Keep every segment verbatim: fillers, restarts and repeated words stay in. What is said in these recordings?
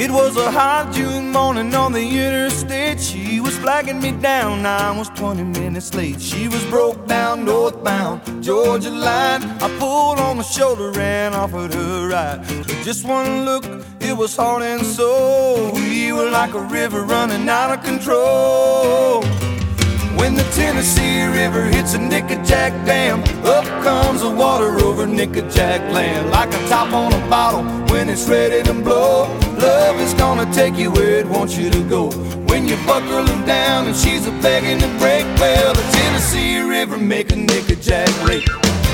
It was a hot June morning on the interstate. She was flagging me down, I was twenty minutes late. She was broke down northbound, Georgia line. I pulled on the shoulder and offered her a ride. With just one look, it was heart and soul. We were like a river running out of control. When the Tennessee River hits a Nickajack Dam, up comes the water over Nickajack land. Like a top on a bottle when it's ready to blow. Love is gonna take you where it wants you to go. When you buckle her down and she's a begging to break, well, the Tennessee River make a Nickajack lake.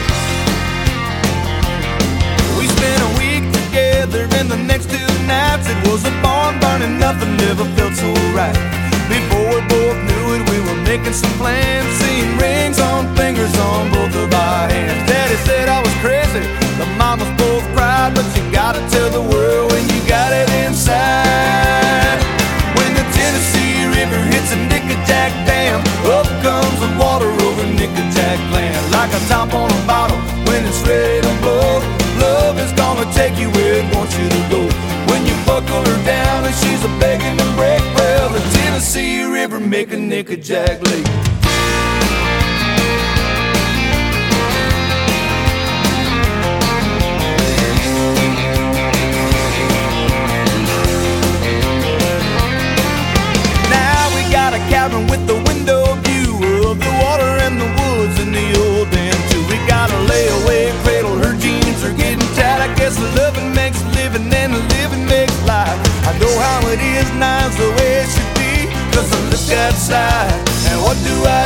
We spent a week together and the next two nights it was a barn burning, nothing ever felt so right. Before we both knew it, we were making some plans, seeing rings on fingers on both of our hands. Daddy said I was crazy, the mamas both cried, but you gotta tell the world when you got it inside. When the Tennessee River hits a Nickajack Dam, up comes the water over Nickajack land. Like a top on a bottle when it's ready to blow. Love is gonna take you where it wants you to go. When you buckle her down and she's a begging to break, well, the Tennessee River make a Nickajack lake. Now we got a cabin with the window view of the water and the woods and the old dam too. We got a layaway cradle, her jeans are getting tight. I guess loving makes living and living makes life. I know how it is, now's the way it should be. Cause I look outside and what do I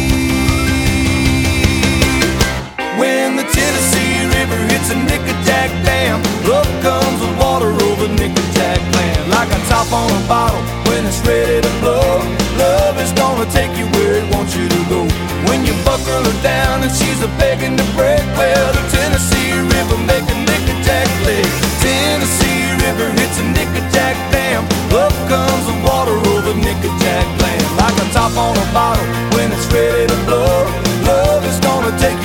see? When the Tennessee River hits a Nickajack Dam, up comes the water over Nickajack land. Like a top on a bottle when it's ready to blow. Love is gonna take you where it wants you to go. When you buckle her down and she's a begging to break, well, the Tennessee River make a Nickajack lake. Tennessee River hits a Nickajack Dam, up comes the water over Nickajack land. Like a top on a bottle when it's ready to blow. Love is gonna take